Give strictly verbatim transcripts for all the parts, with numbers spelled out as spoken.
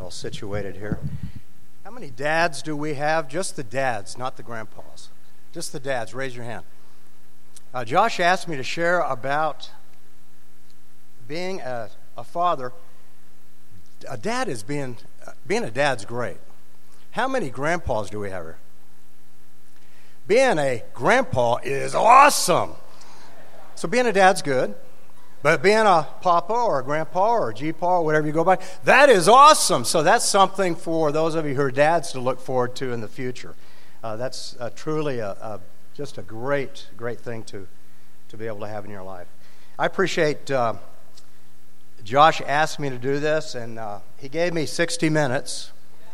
all situated here. How many dads do we have? Just the dads, not the grandpas. Just the dads. Raise your hand. Uh, Josh asked me to share about being a, a father. A dad is being, uh, being a dad's great. How many grandpas do we have here? Being a grandpa is awesome. So being a dad's good. But being a papa or a grandpa or a G-pa or whatever you go by, that is awesome. So that's something for those of you who are dads to look forward to in the future. Uh, that's uh, truly a, a, just a great, great thing to, to be able to have in your life. I appreciate uh, Josh asked me to do this, and uh, he gave me sixty minutes.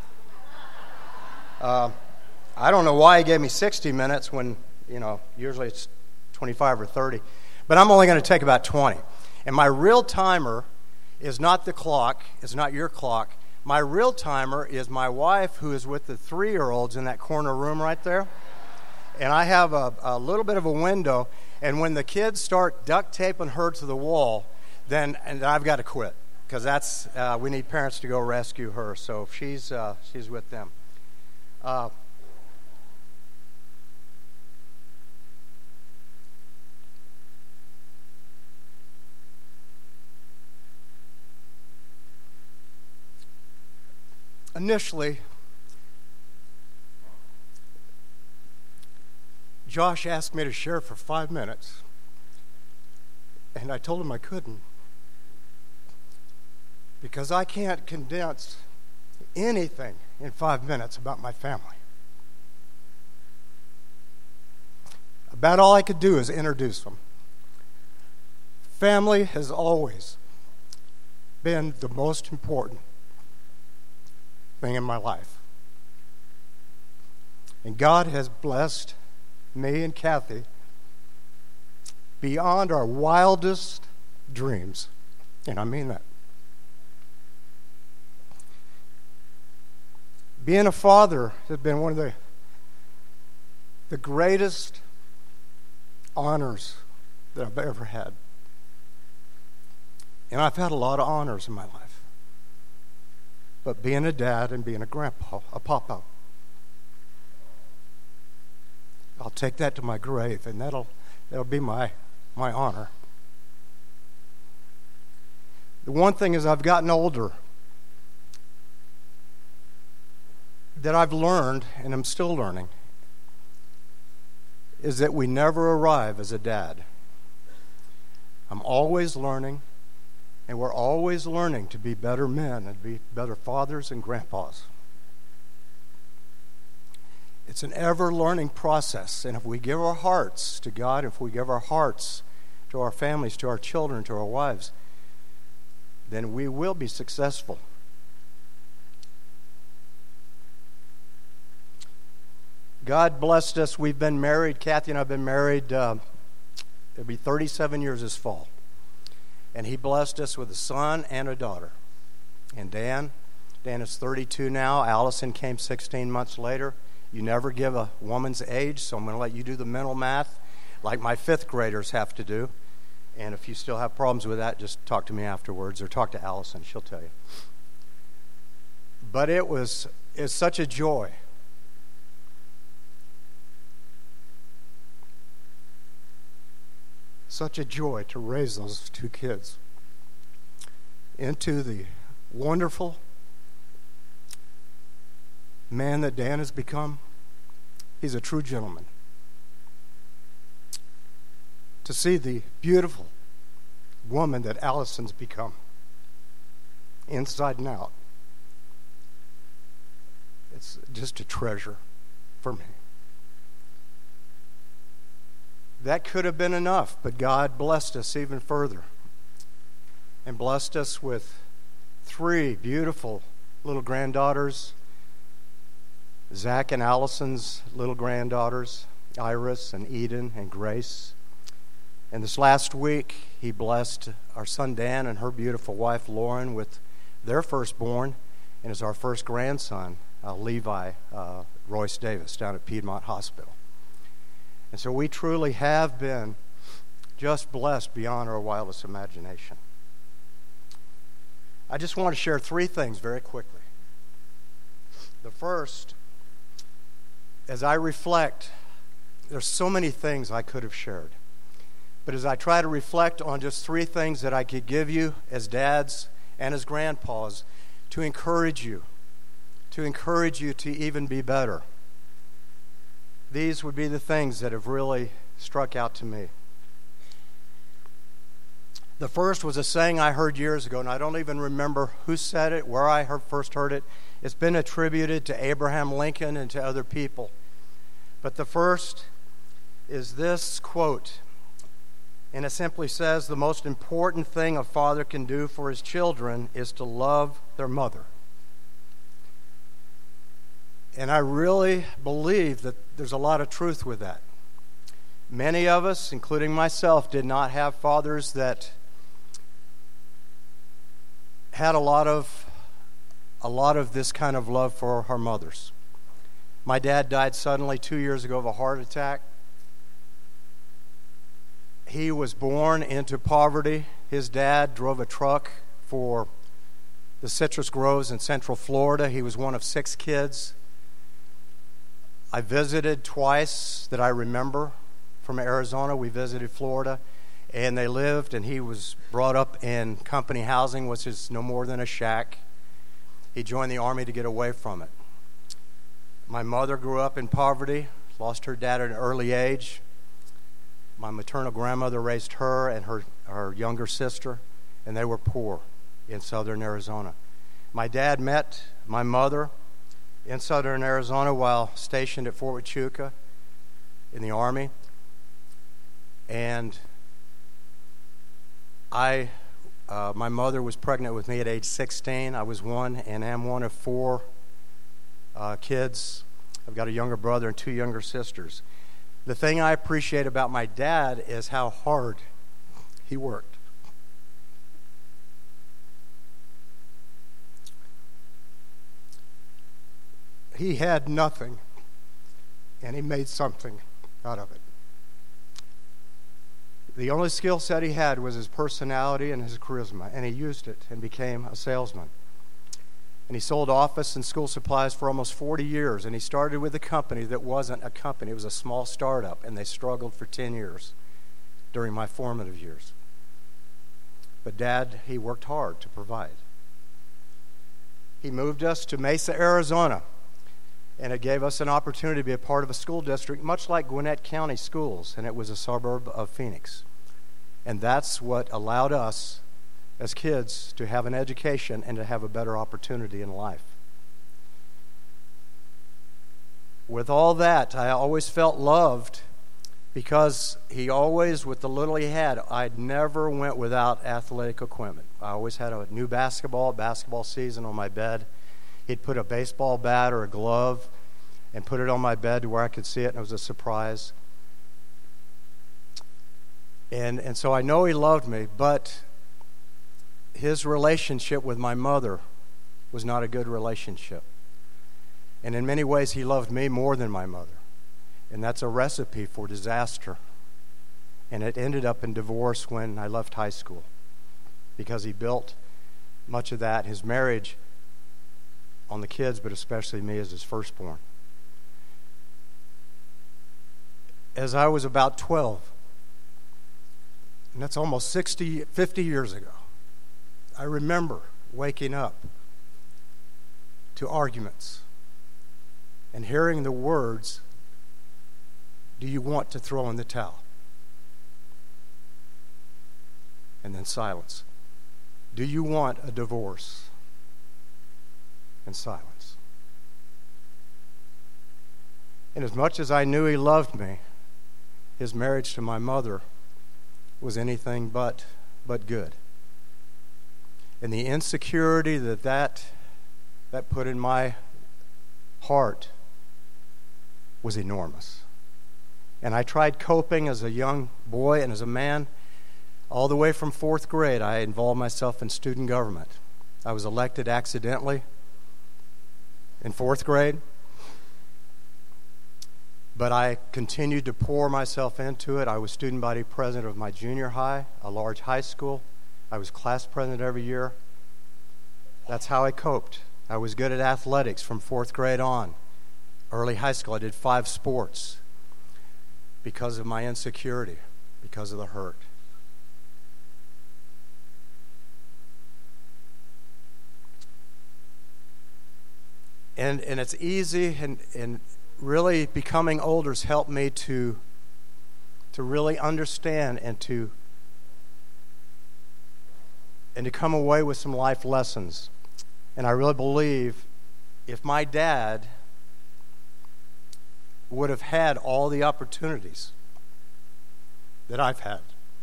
Uh, I don't know why he gave me sixty minutes when, you know, usually it's twenty-five or thirty. But I'm only going to take about twenty. And my real timer is not the clock, it's not your clock. My real timer is my wife, who is with the three-year-olds in that corner room right there. And I have a, a little bit of a window, and when the kids start duct taping her to the wall, then and I've got to quit, because that's uh, we need parents to go rescue her. So she's uh, she's with them. Uh, Initially, Josh asked me to share for five minutes, and I told him I couldn't, because I can't condense anything in five minutes about my family. About all I could do is introduce them. Family has always been the most important thing in my life. And God has blessed me and Kathy beyond our wildest dreams. And I mean that. Being a father has been one of the, the greatest honors that I've ever had. And I've had a lot of honors in my life. But being a dad and being a grandpa, a papa, I'll take that to my grave, and that'll that'll be my my honor. The one thing is, I've gotten older, that I've learned, and I'm still learning, is that we never arrive as a dad. I'm always learning. And we're always learning to be better men and be better fathers and grandpas. It's an ever-learning process. And if we give our hearts to God, if we give our hearts to our families, to our children, to our wives, then we will be successful. God blessed us. We've been married. Kathy and I have been married. Uh, it'll be thirty-seven years this fall. And he blessed us with a son and a daughter. And Dan, Dan is thirty-two now. Allison came sixteen months later. You never give a woman's age, so I'm going to let you do the mental math like my fifth graders have to do. And if you still have problems with that, just talk to me afterwards or talk to Allison. She'll tell you. But it was it's such a joy. Such a joy to raise those two kids into the wonderful man that Dan has become. He's a true gentleman. To see the beautiful woman that Allison's become, inside and out, it's just a treasure for me. That could have been enough, but God blessed us even further and blessed us with three beautiful little granddaughters, Zach and Allison's little granddaughters, Iris and Eden and Grace. And this last week, he blessed our son Dan and her beautiful wife Lauren with their firstborn, and is our first grandson, uh, Levi uh, Royce Davis, down at Piedmont Hospital. And so we truly have been just blessed beyond our wildest imagination. I just want to share three things very quickly. The first, as I reflect, there's so many things I could have shared. But as I try to reflect on just three things that I could give you as dads and as grandpas to encourage you, to encourage you to even be better, these would be the things that have really struck out to me. The first was a saying I heard years ago, and I don't even remember who said it, where I heard, first heard it. It's been attributed to Abraham Lincoln and to other people. But the first is this quote, and it simply says, "The most important thing a father can do for his children is to love their mother." And I really believe that there's a lot of truth with that. Many of us, including myself, did not have fathers that had a lot of a lot of this kind of love for our mothers. My dad died suddenly two years ago of a heart attack. He was born into poverty. His dad drove a truck for the citrus groves in Central Florida. He was one of six kids. I visited twice that I remember from Arizona. We visited Florida, and they lived, and he was brought up in company housing, which is no more than a shack. He joined the Army to get away from it. My mother grew up in poverty, lost her dad at an early age. My maternal grandmother raised her and her, her younger sister, and they were poor in southern Arizona. My dad met my mother in southern Arizona while stationed at Fort Huachuca in the Army. And I, uh, my mother was pregnant with me at age sixteen. I was one and am one of four uh, kids. I've got a younger brother and two younger sisters. The thing I appreciate about my dad is how hard he worked. He had nothing, and he made something out of it. The only skill set he had was his personality and his charisma, and he used it and became a salesman. And he sold office and school supplies for almost forty years, and he started with a company that wasn't a company. It was a small startup, and they struggled for ten years during my formative years. But Dad, he worked hard to provide. He moved us to Mesa, Arizona, and it gave us an opportunity to be a part of a school district much like Gwinnett County Schools, and it was a suburb of Phoenix. And that's what allowed us as kids to have an education and to have a better opportunity in life. With all that, I always felt loved because he always, with the little he had, I never went without athletic equipment. I always had a new basketball, basketball season on my bed. He'd put a baseball bat or a glove and put it on my bed to where I could see it, and it was a surprise. And, and so I know he loved me, but his relationship with my mother was not a good relationship. And in many ways, he loved me more than my mother. And that's a recipe for disaster. And it ended up in divorce when I left high school, because he built much of that, his marriage, on the kids, but especially me as his firstborn. As I was about twelve, and that's almost sixty, fifty years ago, I remember waking up to arguments and hearing the words, "Do you want to throw in the towel?" And then silence. "Do you want a divorce?" And silence. And as much as I knew he loved me, his marriage to my mother was anything but, but good. And the insecurity that, that that put in my heart was enormous. And I tried coping as a young boy and as a man. All the way from fourth grade, I involved myself in student government. I was elected accidentally in fourth grade, but I continued to pour myself into it. I was student body president of my junior high, a large high school. I was class president every year. That's how I coped. I was good at athletics from fourth grade on. Early high school, I did five sports because of my insecurity, because of the hurt. And and it's easy, and, and really becoming older has helped me to, to really understand and to and to come away with some life lessons. And I really believe if my dad would have had all the opportunities that I've had,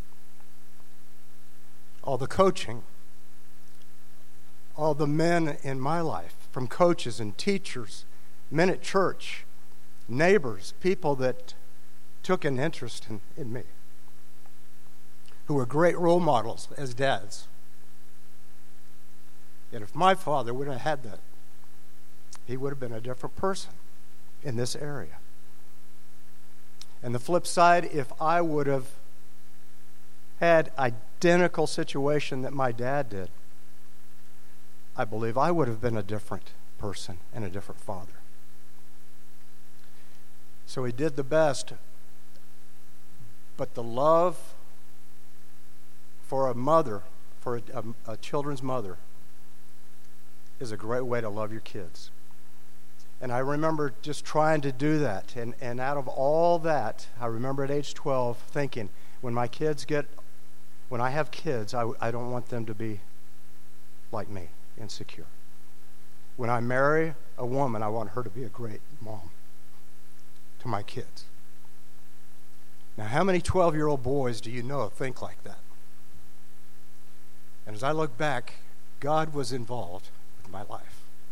all the coaching, all the men in my life, from coaches and teachers, men at church, neighbors, people that took an interest in, in me, who were great role models as dads. Yet if my father would have had that, he would have been a different person in this area. And the flip side, if I would have had identical situation that my dad did, I believe I would have been a different person and a different father. So he did the best, but the love for a mother, for a, a, a children's mother, is a great way to love your kids. And I remember just trying to do that. And, and out of all that, I remember at age twelve thinking, when my kids get, when I have kids, I, I don't want them to be like me, insecure. When I marry a woman, I want her to be a great mom to my kids. Now, how many twelve-year-old boys do you know think like that? And as I look back, God was involved with my life.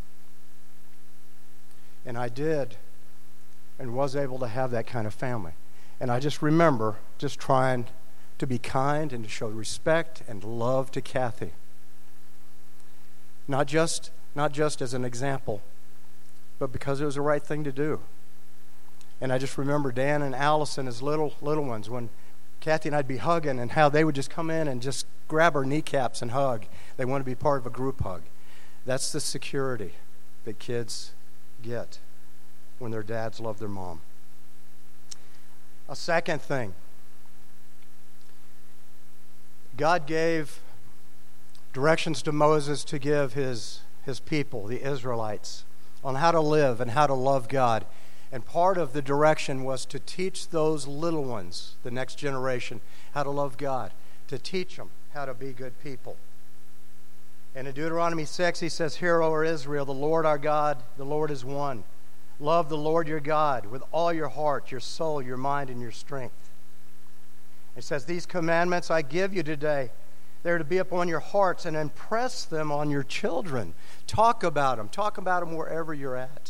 And I did and was able to have that kind of family. And I just remember just trying to be kind and to show respect and love to Kathy. Not just, not just as an example, but because it was the right thing to do. And I just remember Dan and Allison as little little ones, when Kathy and I'd be hugging, and how they would just come in and just grab our kneecaps and hug. They want to be part of a group hug. That's the security that kids get when their dads love their mom. A second thing, God gave directions to Moses to give his, his people, the Israelites, on how to live and how to love God. And part of the direction was to teach those little ones, the next generation, how to love God, to teach them how to be good people. And in Deuteronomy six, he says, "Hear, O Israel, the Lord our God, the Lord is one. Love the Lord your God with all your heart, your soul, your mind, and your strength." It says, "These commandments I give you today, they're to be upon your hearts, and impress them on your children." Talk about them. Talk about them wherever you're at.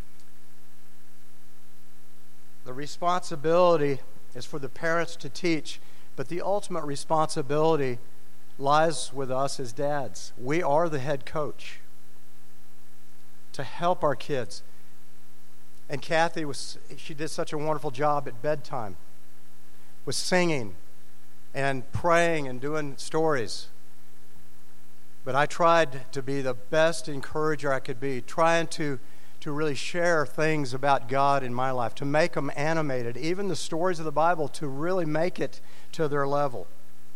The responsibility is for the parents to teach, but the ultimate responsibility lies with us as dads. We are the head coach to help our kids. And Kathy was, she did such a wonderful job at bedtime with singing and praying and doing stories. But I tried to be the best encourager I could be, trying to, to really share things about God in my life, to make them animated, even the stories of the Bible, to really make it to their level.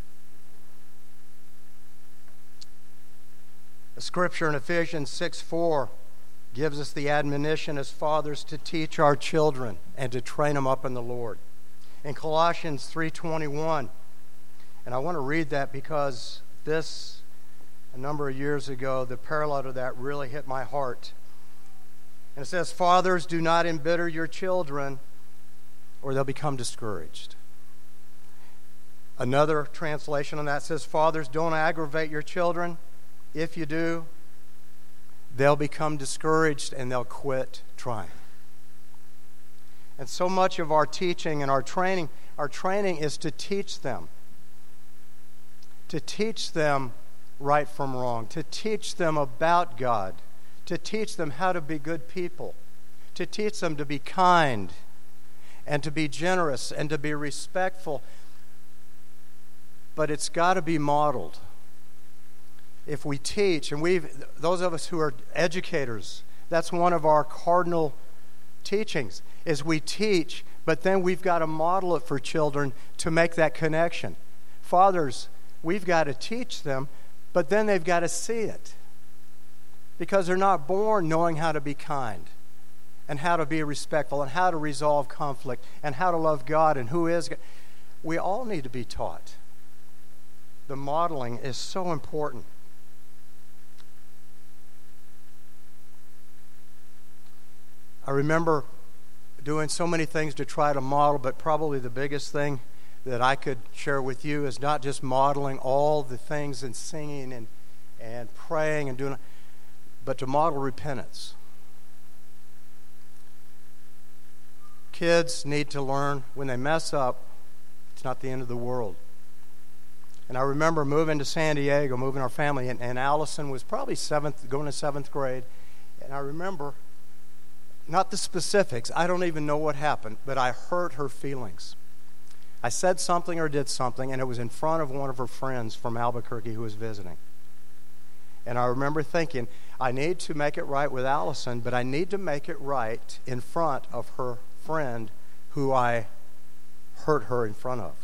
The scripture in Ephesians six four gives us the admonition as fathers to teach our children and to train them up in the Lord. In Colossians three twenty-one, and I want to read that because this, a number of years ago, the parallel to that really hit my heart. And it says, "Fathers, do not embitter your children, or they'll become discouraged." Another translation on that says, "Fathers, don't aggravate your children. If you do, they'll become discouraged and they'll quit trying." And so much of our teaching and our training, our training is to teach them. To teach them right from wrong. To teach them about God. To teach them how to be good people. To teach them to be kind and to be generous and to be respectful. But it's got to be modeled. if we teach, and we've, those of us who are educators, that's one of our cardinal teachings, is we teach, but then we've got to model it for children to make that connection. Fathers, we've got to teach them, but then they've got to see it. Because they're not born knowing how to be kind, and how to be respectful, and how to resolve conflict, and how to love God, and who is God. We all need to be taught. The modeling is so important. I remember doing so many things to try to model, but probably the biggest thing that I could share with you is not just modeling all the things and singing and, and praying and doing, but to model repentance. Kids need to learn when they mess up, it's not the end of the world. And I remember moving to San Diego, moving our family, and, and Allison was probably seventh, going to seventh grade, and I remember, not the specifics, I don't even know what happened, but I hurt her feelings. I said something or did something, and it was in front of one of her friends from Albuquerque who was visiting. And I remember thinking, I need to make it right with Allison, but I need to make it right in front of her friend who I hurt her in front of.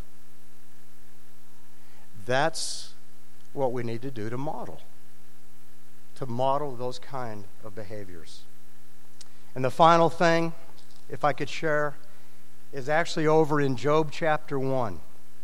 That's what we need to do to model. To model those kind of behaviors. And the final thing, if I could share, is actually over in Job chapter one.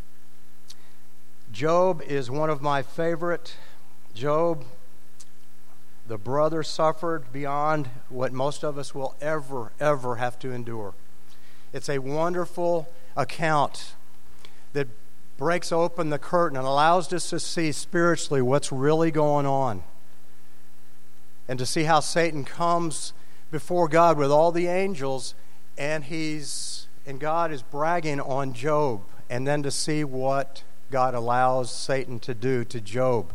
Job is one of my favorite. Job, the brother, suffered beyond what most of us will ever, ever have to endure. It's a wonderful account that breaks open the curtain and allows us to see spiritually what's really going on. And to see how Satan comes before God with all the angels, and he's and God is bragging on Job, and then to see what God allows Satan to do to Job.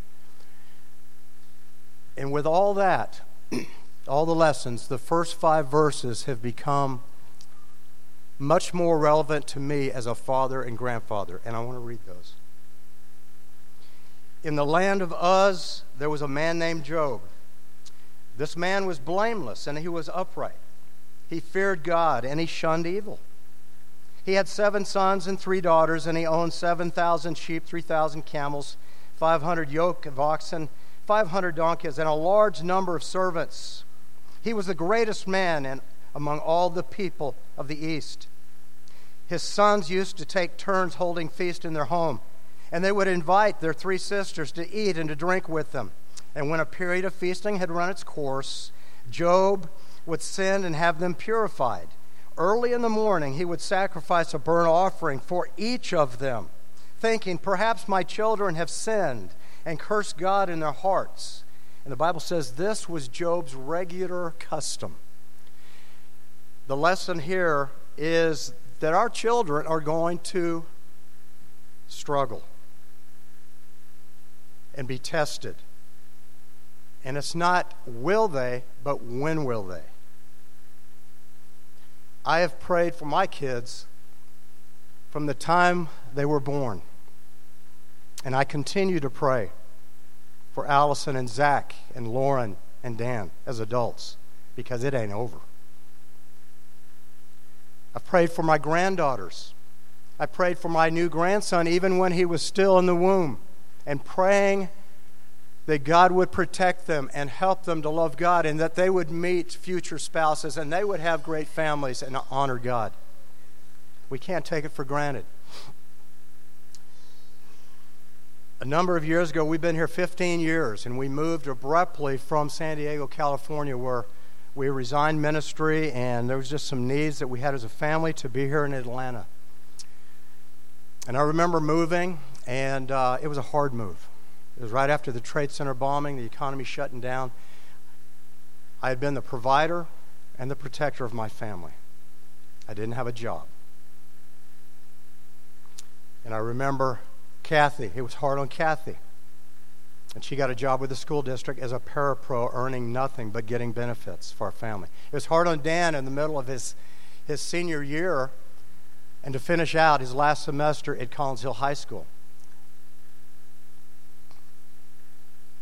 And with all that, all the lessons, the first five verses have become much more relevant to me as a father and grandfather, and I want to read those. In the land of Uz, there was a man named Job. This man was blameless, and he was upright. He feared God, and he shunned evil. He had seven sons and three daughters, and he owned seven thousand sheep, three thousand camels, five hundred yoke of oxen, five hundred donkeys, and a large number of servants. He was the greatest man and among all the people of the East. His sons used to take turns holding feast in their home, and they would invite their three sisters to eat and to drink with them. And when a period of feasting had run its course, Job would send and have them purified. Early in the morning, he would sacrifice a burnt offering for each of them, thinking, perhaps my children have sinned and cursed God in their hearts. And the Bible says this was Job's regular custom. The lesson here is that our children are going to struggle and be tested. And it's not will they, but when will they? I have prayed for my kids from the time they were born. And I continue to pray for Allison and Zach and Lauren and Dan as adults, because it ain't over. I've prayed for my granddaughters. I prayed for my new grandson even when he was still in the womb, and praying that God would protect them and help them to love God, and that they would meet future spouses and they would have great families and honor God. We can't take it for granted. A number of years ago, we've been here fifteen years, and we moved abruptly from San Diego, California, where we resigned ministry, and there was just some needs that we had as a family to be here in Atlanta. And I remember moving, and uh, it was a hard move. It was right after the Trade Center bombing, the economy shutting down. I had been the provider and the protector of my family. I didn't have a job. And I remember Kathy. It was hard on Kathy. And she got a job with the school district as a parapro, earning nothing but getting benefits for our family. It was hard on Dan in the middle of his, his senior year, and to finish out his last semester at Collins Hill High School.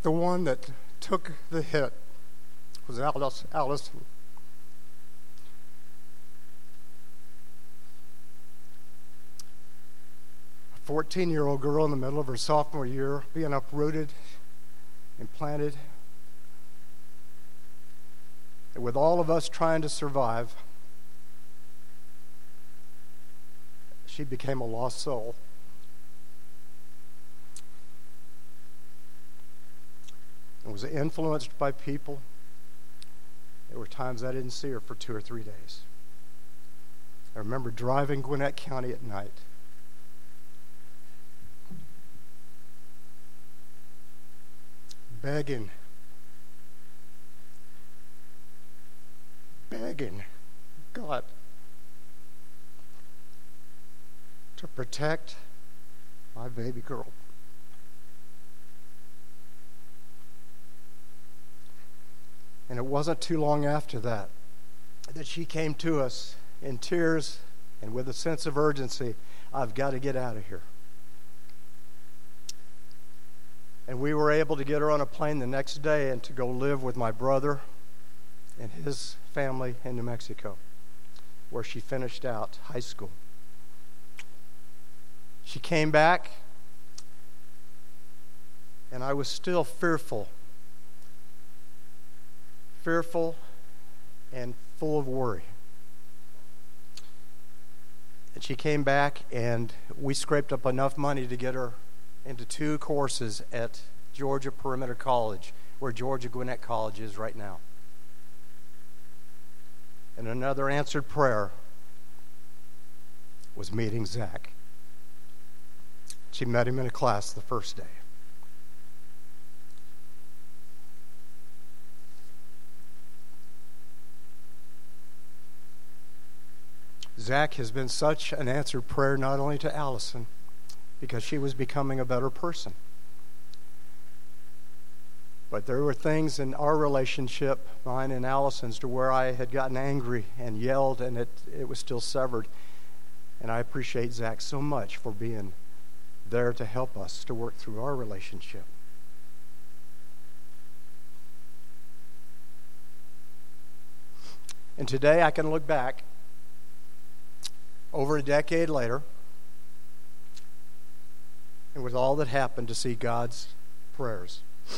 the one that took the hit was Alice, Allison. A fourteen-year-old girl in the middle of her sophomore year being uprooted and planted. And with all of us trying to survive, she became a lost soul. And was influenced by people. There were times I didn't see her for two or three days. I remember driving Gwinnett County at night. Begging, begging God to protect my baby girl. And it wasn't too long after that that she came to us in tears and with a sense of urgency. I've got to get out of here. And we were able to get her on a plane the next day and to go live with my brother and his family in New Mexico, where she finished out high school. She came back, and I was still fearful. Fearful and full of worry. And she came back, and we scraped up enough money to get her into two courses at Georgia Perimeter College, where Georgia Gwinnett College is right now. And another answered prayer was meeting Zach. She met him in a class the first day. Zach has been such an answered prayer not only to Allison, because she was becoming a better person, but there were things in our relationship, mine and Allison's, to where I had gotten angry and yelled, and it, it was still severed. And I appreciate Zach so much for being there to help us to work through our relationship. And today I can look back over a decade later, and with all that happened, to see God's prayers,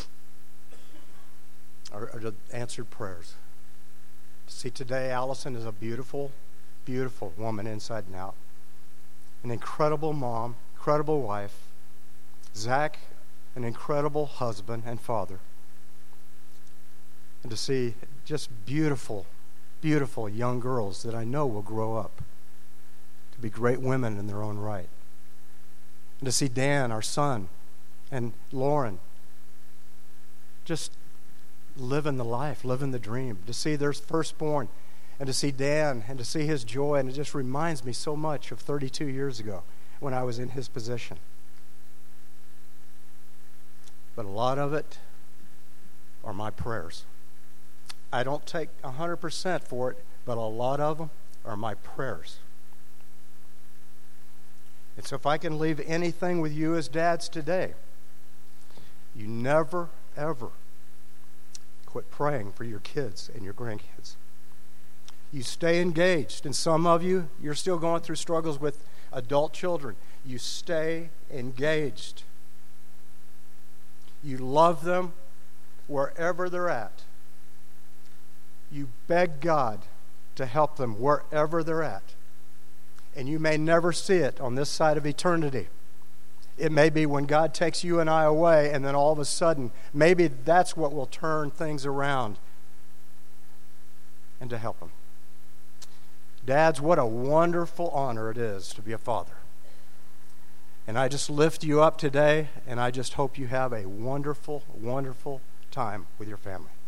or, or the answered prayers. To see today Allison is a beautiful, beautiful woman inside and out. An incredible mom, incredible wife. Zach, an incredible husband and father. And to see just beautiful, beautiful young girls that I know will grow up to be great women in their own right. And to see Dan, our son, and Lauren just living the life, living the dream. To see their firstborn, and to see Dan, and to see his joy. And it just reminds me so much of thirty-two years ago when I was in his position. But a lot of it are my prayers. I don't take one hundred percent for it, but a lot of them are my prayers. And so if I can leave anything with you as dads today, you never, ever quit praying for your kids and your grandkids. You stay engaged. And some of you, you're still going through struggles with adult children. You stay engaged. You love them wherever they're at. You beg God to help them wherever they're at. And you may never see it on this side of eternity. It may be when God takes you and I away, and then all of a sudden, maybe that's what will turn things around and to help them. Dads, what a wonderful honor it is to be a father. And I just lift you up today, and I just hope you have a wonderful, wonderful time with your family.